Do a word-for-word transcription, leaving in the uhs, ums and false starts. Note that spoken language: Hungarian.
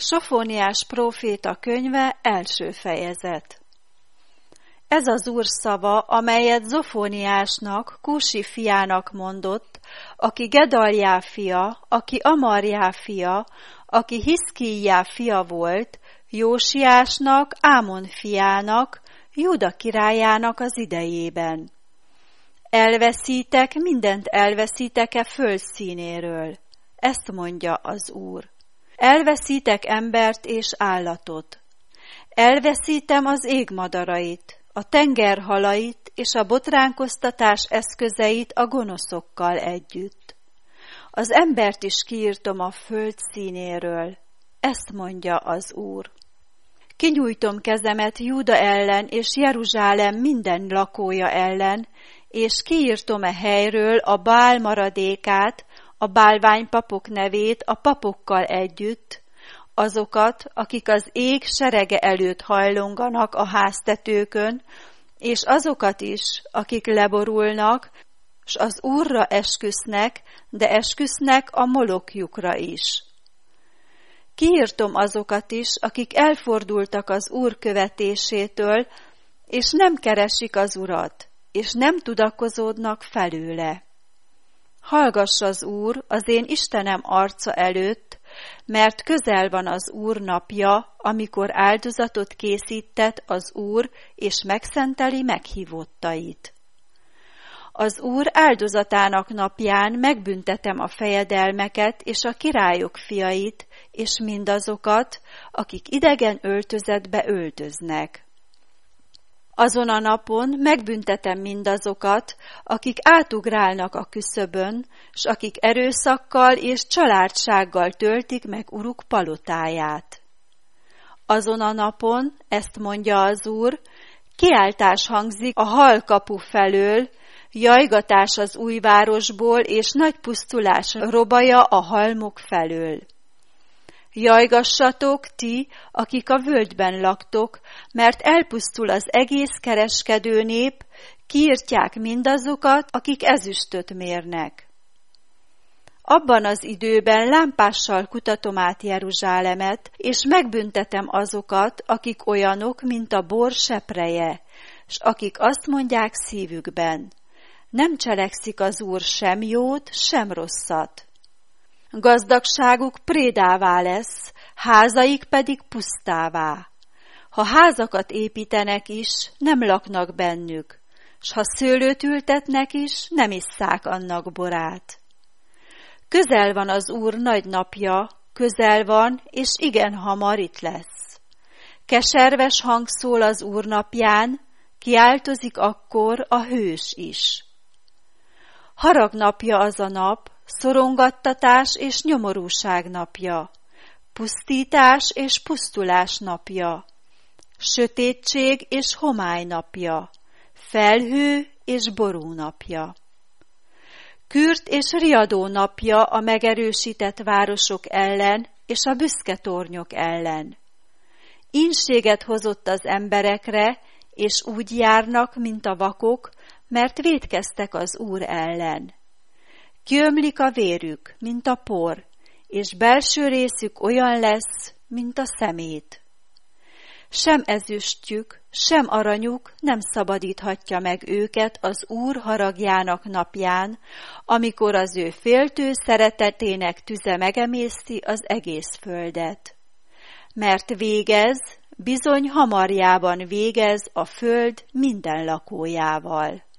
Sofóniás próféta könyve, első fejezet. Ez az Úr szava, amelyet Zofóniásnak, Kúsi fiának mondott, aki Gedaljá fia, aki Amarjá fia, aki Hiszkíjjá fia volt, Jósiásnak, Ámon fiának, Júda királyának az idejében. Elveszítek, mindent elveszítek-e föld színéről. Ezt mondja az Úr. Elveszítek embert és állatot. Elveszítem az ég madarait, a tenger halait és a botránkoztatás eszközeit a gonoszokkal együtt. Az embert is kiírtom a föld színéről. Ezt mondja az Úr. Kinyújtom kezemet Júda ellen és Jeruzsálem minden lakója ellen, és kiírtom e helyről a Bál maradékát, a bálványpapok nevét a papokkal együtt, azokat, akik az ég serege előtt hajlonganak a háztetőkön, és azokat is, akik leborulnak, s az Úrra esküsznek, de esküsznek a molokjukra is. Kiírtom azokat is, akik elfordultak az Úr követésétől, és nem keresik az Urat, és nem tudakozódnak felőle. Hallgass az Úr az én Istenem arca előtt, mert közel van az Úr napja, amikor áldozatot készített az Úr, és megszenteli meghívottait. Az Úr áldozatának napján megbüntetem a fejedelmeket és a királyok fiait, és mindazokat, akik idegen öltözetbe öltöznek. Azon a napon megbüntetem mindazokat, akik átugrálnak a küszöbön, s akik erőszakkal és családsággal töltik meg uruk palotáját. Azon a napon, ezt mondja az Úr, kiáltás hangzik a halkapu felől, jajgatás az újvárosból, és nagy pusztulás robaja a halmok felől. Jajgassatok ti, akik a völgyben laktok, mert elpusztul az egész kereskedő nép, kiirtják mindazokat, akik ezüstöt mérnek. Abban az időben lámpással kutatom át Jeruzsálemet, és megbüntetem azokat, akik olyanok, mint a bor sepreje, s akik azt mondják szívükben, nem cselekszik az Úr sem jót, sem rosszat. Gazdagságuk prédává lesz, házaik pedig pusztává. Ha házakat építenek is, nem laknak bennük, s ha szőlőt ültetnek is, nem isszák annak borát. Közel van az Úr nagy napja, közel van, és igen hamar itt lesz. Keserves hang szól az Úr napján, kiáltozik akkor a hős is. Harag napja az a nap, szorongattatás és nyomorúság napja, pusztítás és pusztulás napja, sötétség és homály napja, felhő és ború napja. Kürt és riadó napja a megerősített városok ellen és a büszke tornyok ellen. Ínséget hozott az emberekre, és úgy járnak, mint a vakok, mert vétkeztek az Úr ellen. Kiömlik a vérük, mint a por, és belső részük olyan lesz, mint a szemét. Sem ezüstjük, sem aranyuk nem szabadíthatja meg őket az Úr haragjának napján, amikor az ő féltő szeretetének tüze megemészti az egész földet. Mert végez, bizony hamarjában végez a föld minden lakójával.